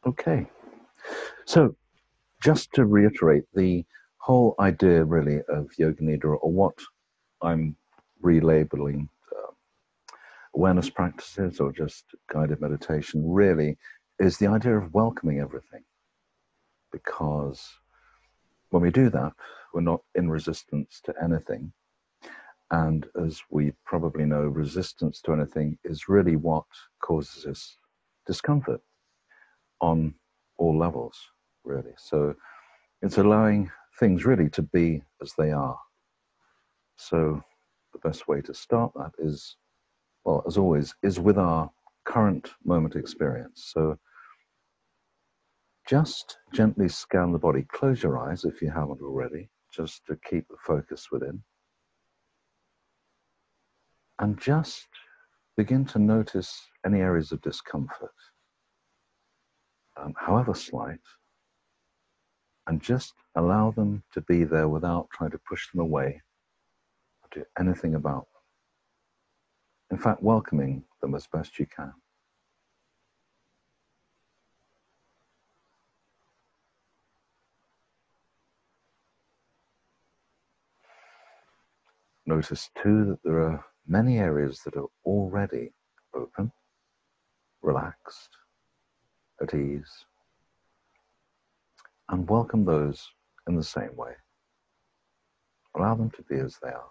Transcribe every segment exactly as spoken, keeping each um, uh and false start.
Okay, so just to reiterate, the whole idea really of Yoga Nidra, or what I'm relabeling uh, awareness practices or just guided meditation, really is the idea of welcoming everything. Because when we do that, we're not in resistance to anything. And as we probably know, resistance to anything is really what causes us discomfort on all levels, really. So it's allowing things really to be as they are. So the best way to start that is, well, as always, is with our current moment experience. So just gently scan the body. Close your eyes if you haven't already, just to keep the focus within. And just begin to notice any areas of discomfort, um, however slight, and just allow them to be there without trying to push them away or do anything about them. In fact, welcoming them as best you can. Notice too that there are many areas that are already open, relaxed, at ease, and welcome those in the same way. Allow them to be as they are.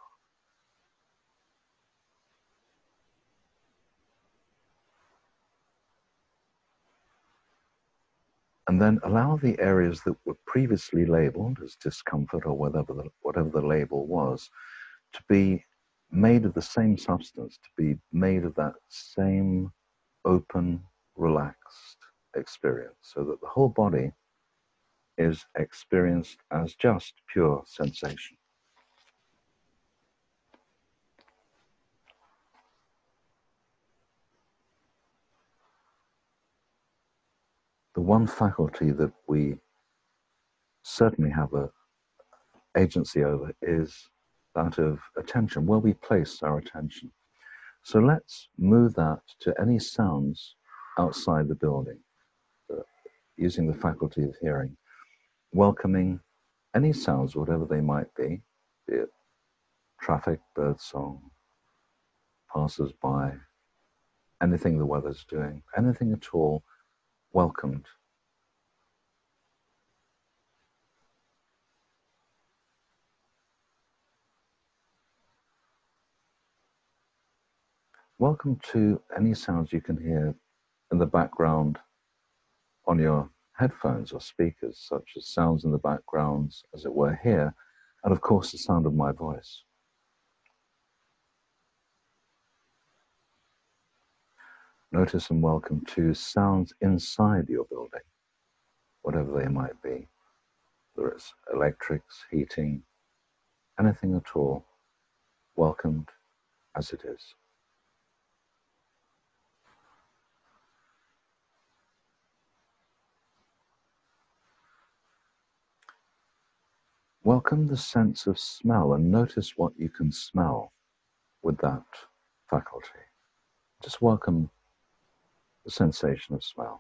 And then allow the areas that were previously labeled as discomfort or whatever the, whatever the label was to be made of the same substance, to be made of that same open, relaxed experience, so that the whole body is experienced as just pure sensation. The one faculty that we certainly have a agency over is that of attention, where we place our attention. So let's move that to any sounds outside the building, uh, using the faculty of hearing, welcoming any sounds, whatever they might be, be it traffic, birdsong, passers-by, anything the weather's doing, anything at all, welcomed. Welcome to any sounds you can hear in the background on your headphones or speakers, such as sounds in the backgrounds, as it were, here, and of course the sound of my voice. Notice and welcome to sounds inside your building, whatever they might be, whether it's electrics, heating, anything at all, welcomed as it is. Welcome the sense of smell and notice what you can smell with that faculty. Just welcome the sensation of smell.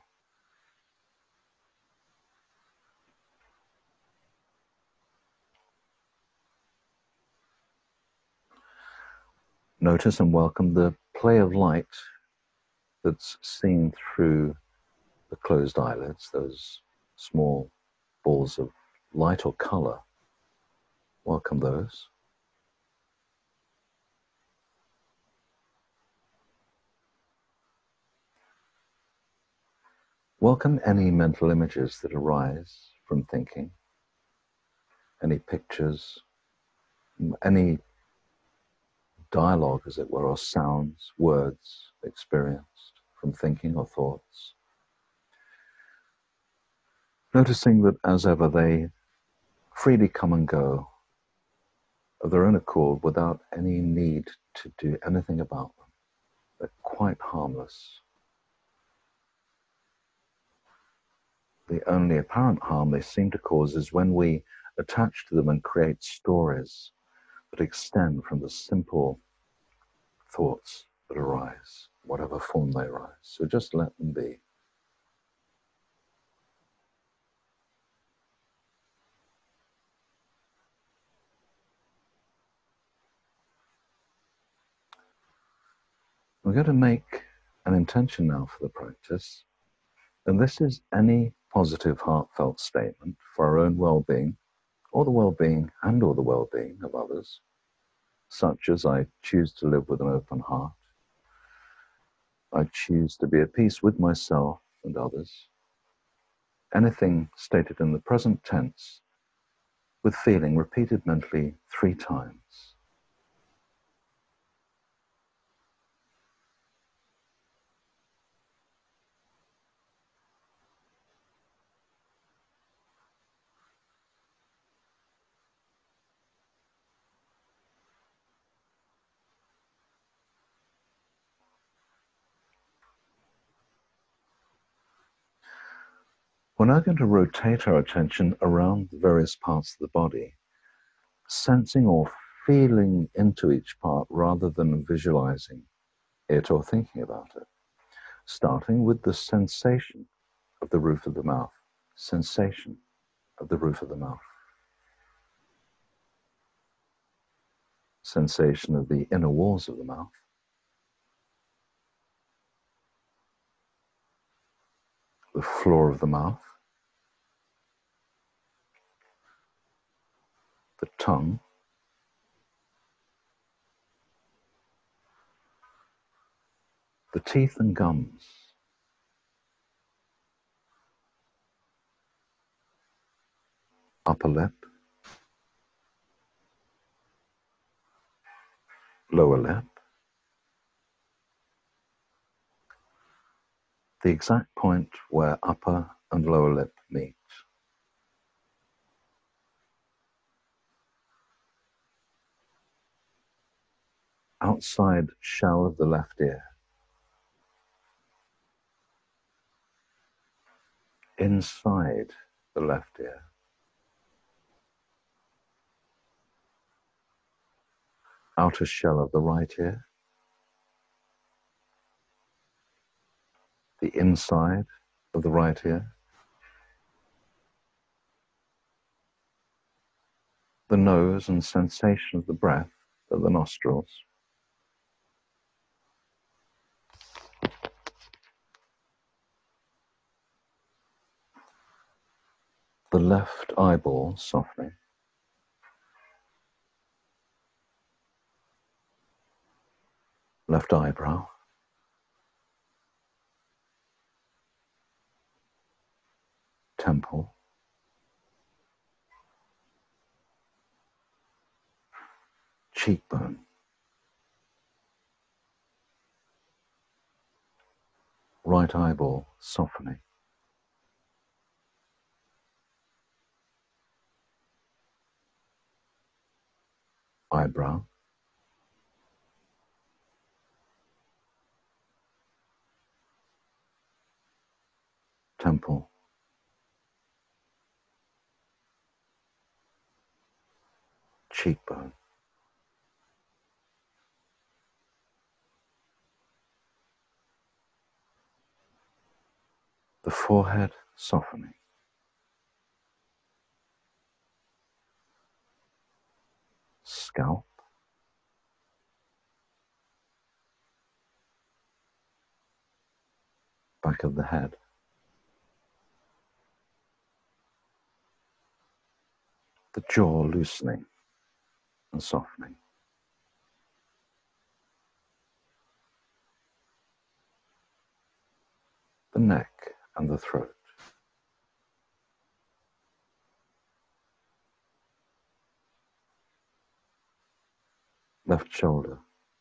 Notice and welcome the play of light that's seen through the closed eyelids, those small balls of light or color. Welcome those. Welcome any mental images that arise from thinking, any pictures, any dialogue, as it were, or sounds, words experienced from thinking or thoughts. Noticing that as ever they freely come and go of their own accord without any need to do anything about them. They're quite harmless. The only apparent harm they seem to cause is when we attach to them and create stories that extend from the simple thoughts that arise, whatever form they arise. So just let them be. going to make an intention now for the practice, and this is any positive, heartfelt statement for our own well-being, or the well-being and or the well-being of others, such as I choose to live with an open heart, I choose to be at peace with myself and others. Anything stated in the present tense with feeling repeated mentally three times. We're now going to rotate our attention around the various parts of the body, sensing or feeling into each part rather than visualizing it or thinking about it. Starting with the sensation of the roof of the mouth, sensation of the roof of the mouth, sensation of the inner walls of the mouth, the floor of the mouth, the tongue, the teeth and gums, upper lip, lower lip, the exact point where upper and lower lip meet. Outside shell of the left ear, inside the left ear, outer shell of the right ear, the inside of the right ear, the nose and sensation of the breath of the nostrils, the left eyeball softening, left eyebrow, temple, cheekbone, right eyeball softening, eyebrow, temple, cheekbone, the forehead softening, scalp, back of the head, the jaw loosening and softening, the neck and the throat, left shoulder,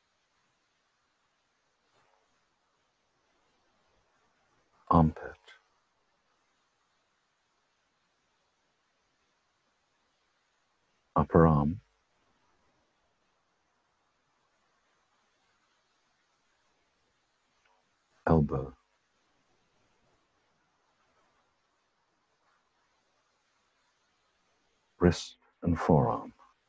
armpit, upper arm, elbow, wrist and forearm,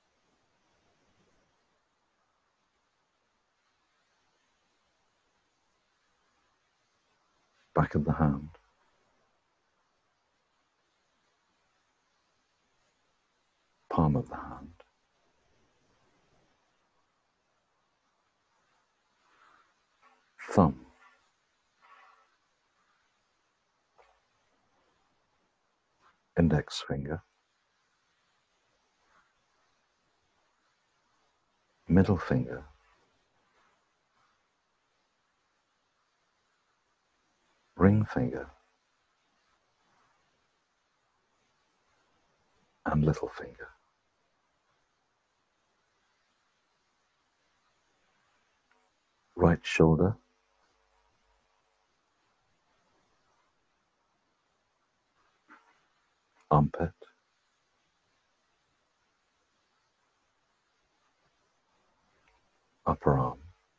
back of the hand, palm of the hand, thumb, index finger, middle finger, ring finger, and little finger. Right shoulder, armpit, upper arm,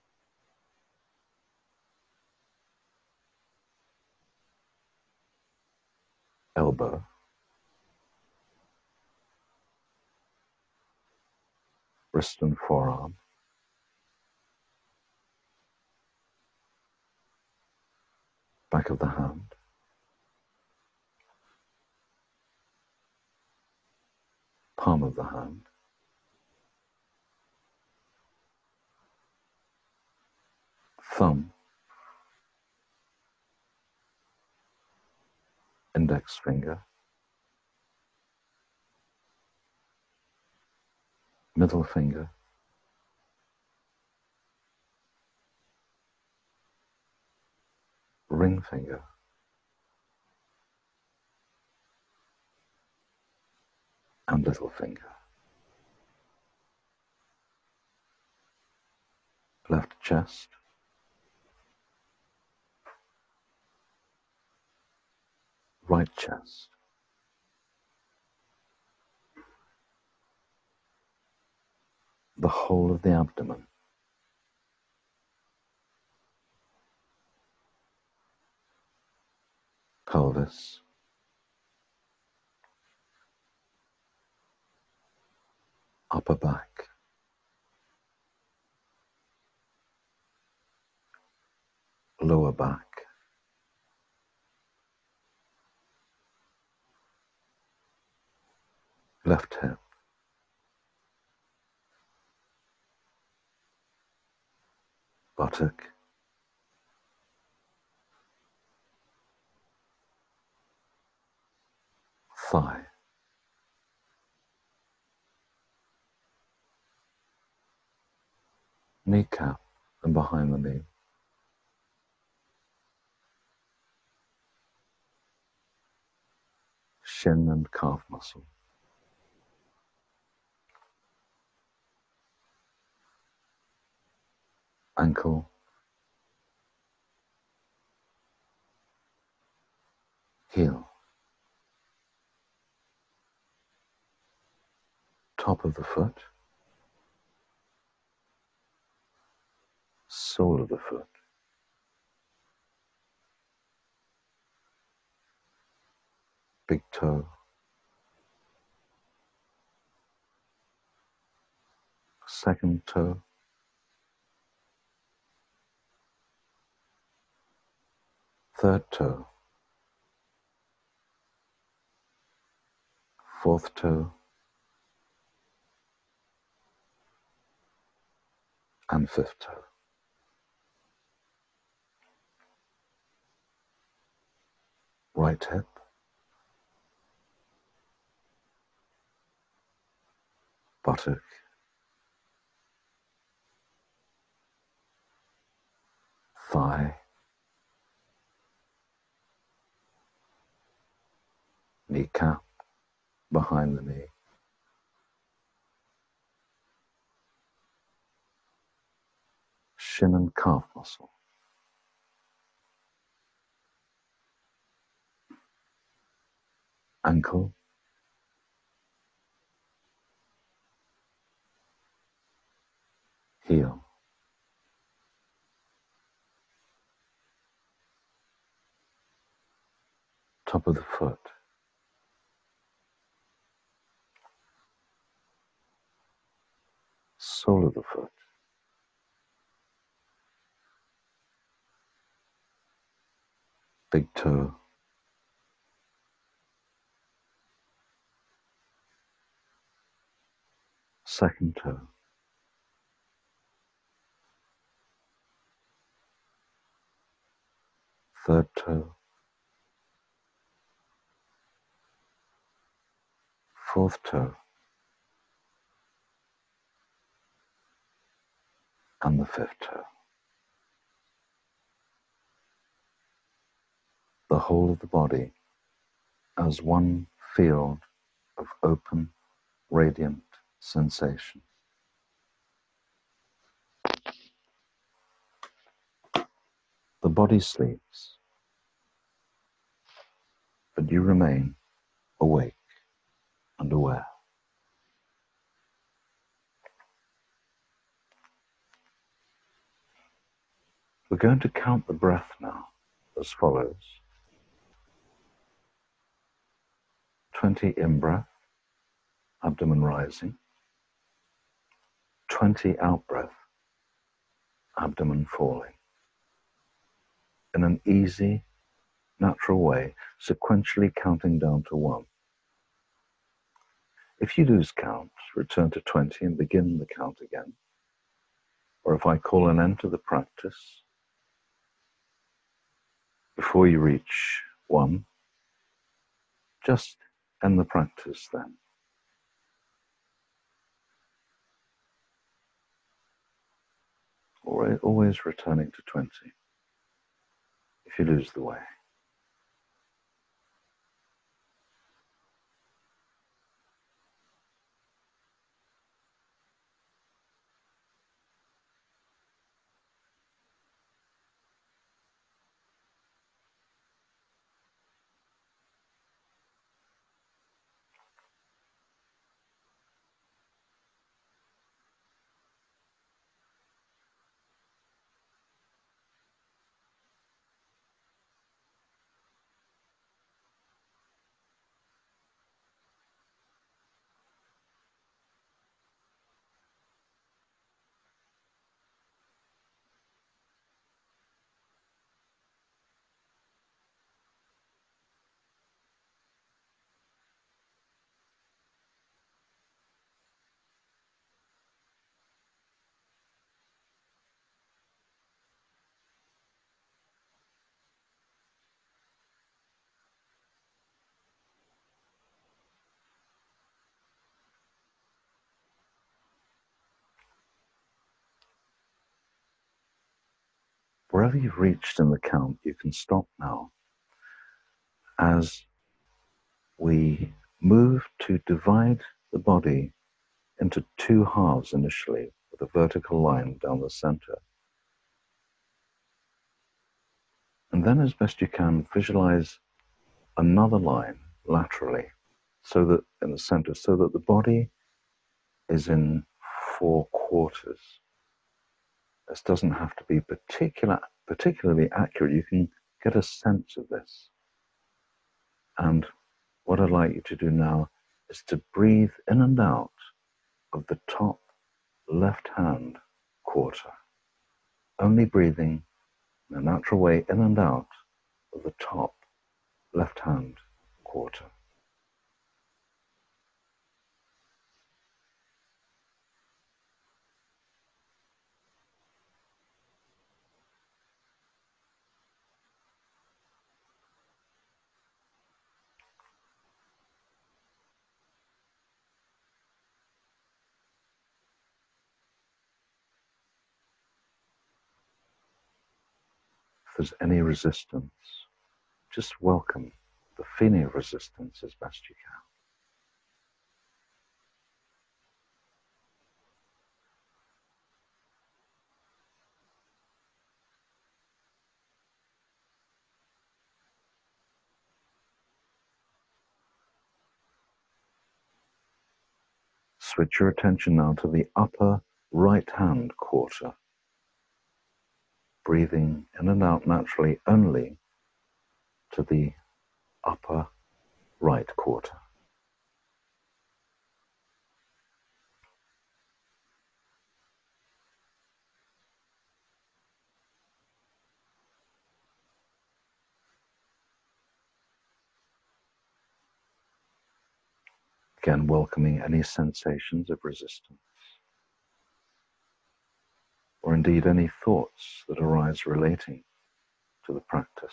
elbow, wrist and forearm, back of the hand, palm of the hand, thumb, index finger, middle finger, ring finger, and little finger. Left chest, right chest, the whole of the abdomen, pelvis, upper back, lower back, left hip, buttock, thigh, kneecap and behind the knee, shin and calf muscle, ankle, heel, top of the foot, sole of the foot, big toe, second toe, third toe, fourth toe, and fifth toe. Right hip, buttock, thigh, kneecap, behind the knee, shin and calf muscle, ankle, heel, top of the foot, sole of the foot, big toe, second toe, third toe, fourth toe, and the fifth toe. The whole of the body as one field of open, radiant sensation. The body sleeps, but you remain awake and aware. We're going to count the breath now as follows. twenty in-breath, abdomen rising. twenty out-breath, abdomen falling. In an easy, natural way, sequentially counting down to one. If you lose count, return to twenty and begin the count again. Or if I call an end to the practice, before you reach one, just end the practice then. Or always returning to twenty if you lose the way. Wherever you've reached in the count, you can stop now as we move to divide the body into two halves initially with a vertical line down the center. And then as best you can, visualize another line laterally so that in the center, so that the body is in four quarters. This doesn't have to be particular, particularly accurate. You can get a sense of this. And what I'd like you to do now is to breathe in and out of the top left-hand quarter. Only breathing in a natural way in and out of the top left-hand quarter. If there's any resistance, just welcome the feeling of resistance as best you can. Switch your attention now to the upper right-hand quarter, breathing in and out naturally only to the upper right quarter. Again, welcoming any sensations of resistance, or indeed any thoughts that arise relating to the practice.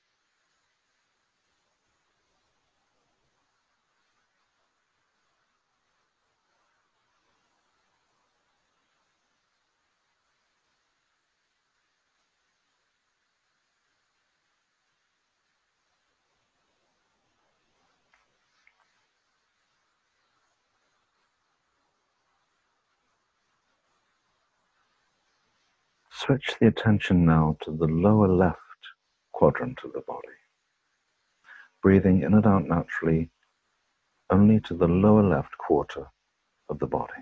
Switch the attention now to the lower left quadrant of the body, breathing in and out naturally only to the lower left quarter of the body.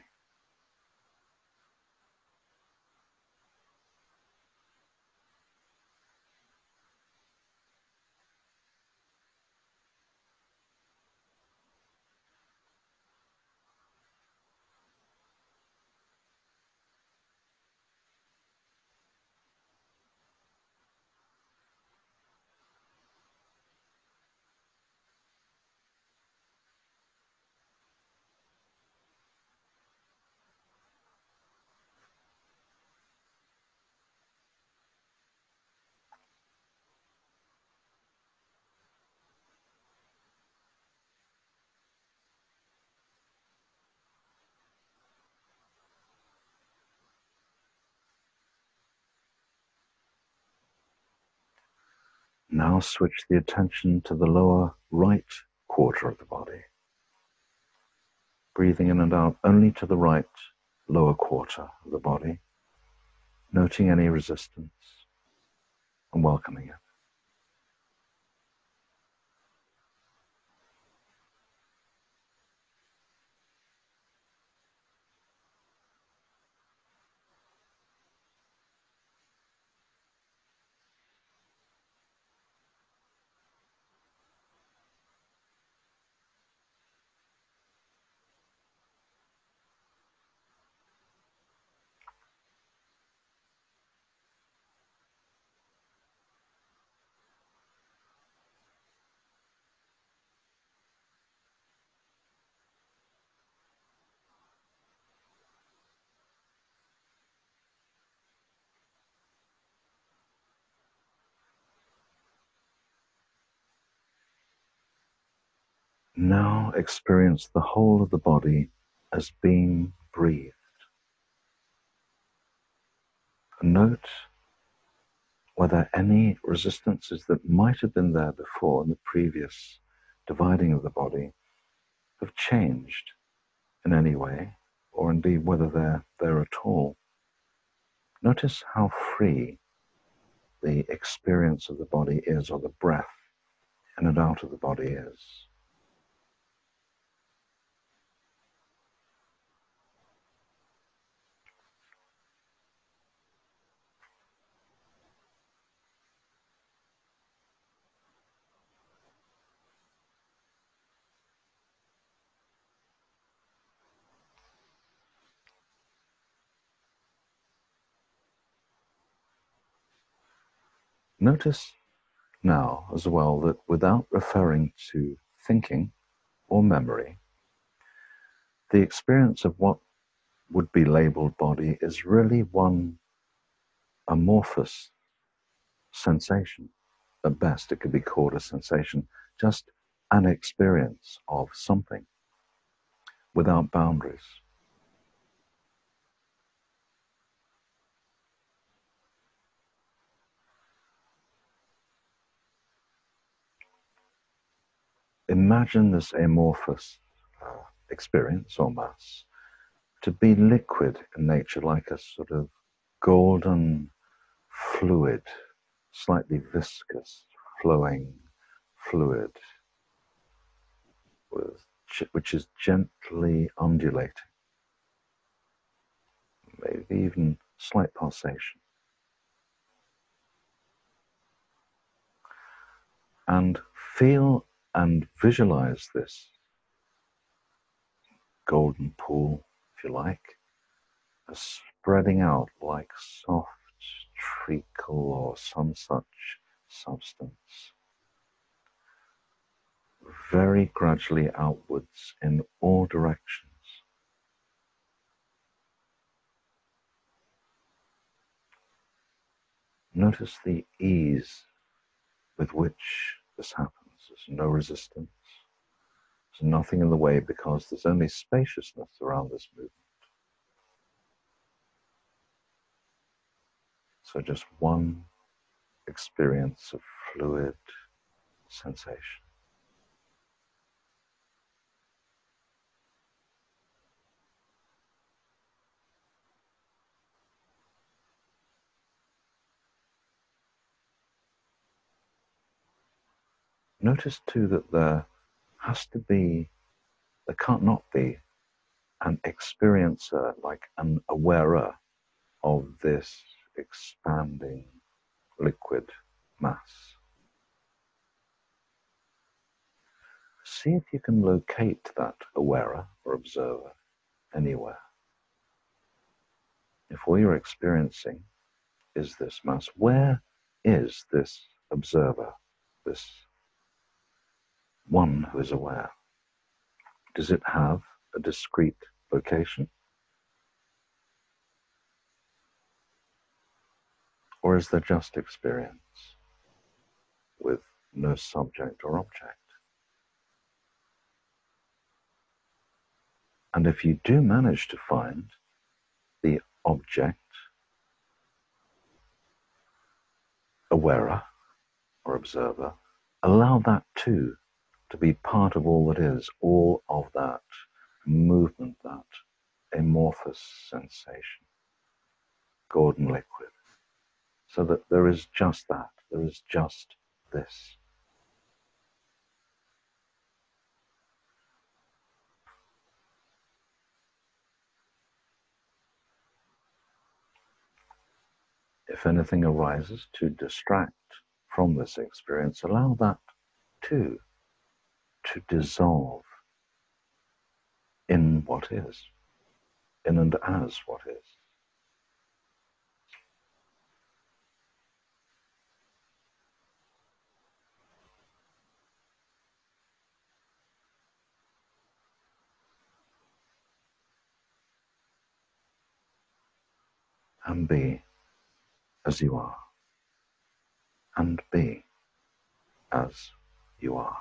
Now switch the attention to the lower right quarter of the body, breathing in and out only to the right lower quarter of the body, noting any resistance and welcoming it. Now experience the whole of the body as being breathed. Note whether any resistances that might have been there before in the previous dividing of the body have changed in any way, or indeed whether they're there at all. Notice how free the experience of the body is, or the breath in and out of the body is. Notice now as well that without referring to thinking or memory, the experience of what would be labeled body is really one amorphous sensation. At best, it could be called a sensation, just an experience of something without boundaries. Imagine this amorphous uh, experience or mass to be liquid in nature, like a sort of golden fluid, slightly viscous, flowing fluid, with, which is gently undulating, maybe even slight pulsation. And feel and visualize this golden pool, if you like, as spreading out like soft treacle or some such substance, very gradually outwards in all directions. Notice the ease with which this happens. There's no resistance. There's nothing in the way because there's only spaciousness around this movement. So just one experience of fluid sensation. Notice too that there has to be, there can't not be an experiencer, like an awarer of this expanding liquid mass. See if you can locate that awarer or observer anywhere. If all you're experiencing is this mass, where is this observer, this one who is aware? Does it have a discrete location? Or is there just experience with no subject or object? And if you do manage to find the object, awarer or observer, allow that too to be part of all that is, all of that movement, that amorphous sensation, golden liquid, so that there is just that, there is just this. If anything arises to distract from this experience, allow that too to dissolve in what is, in and as what is. And be as you are, and be as you are.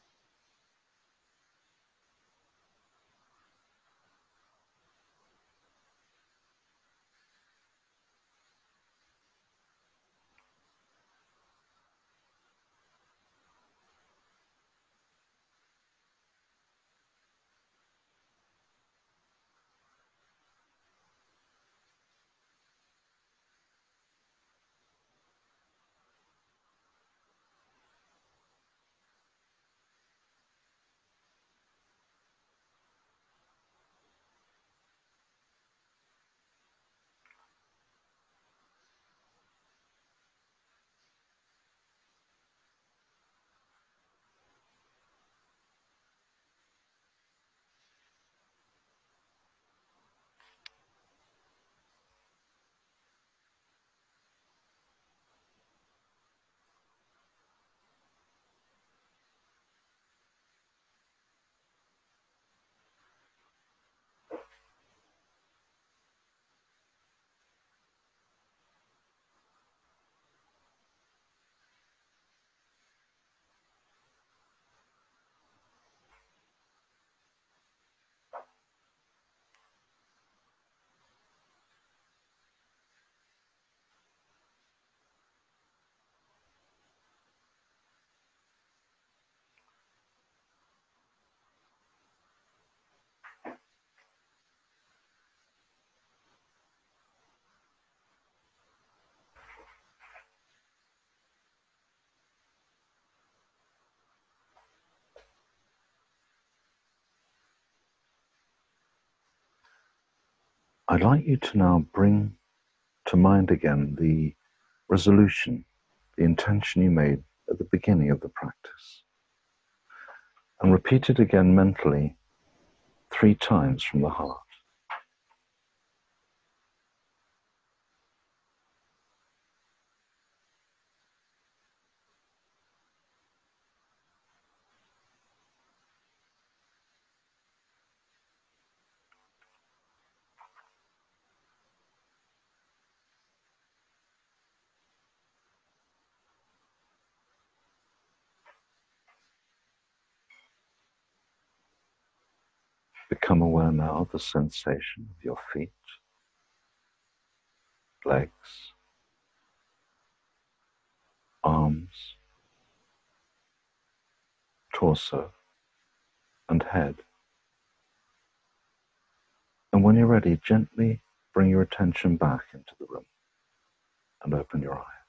I'd like you to now bring to mind again the resolution, the intention you made at the beginning of the practice, and repeat it again mentally three times from the heart. Become aware now of the sensation of your feet, legs, arms, torso, and head. And when you're ready, gently bring your attention back into the room and open your eyes.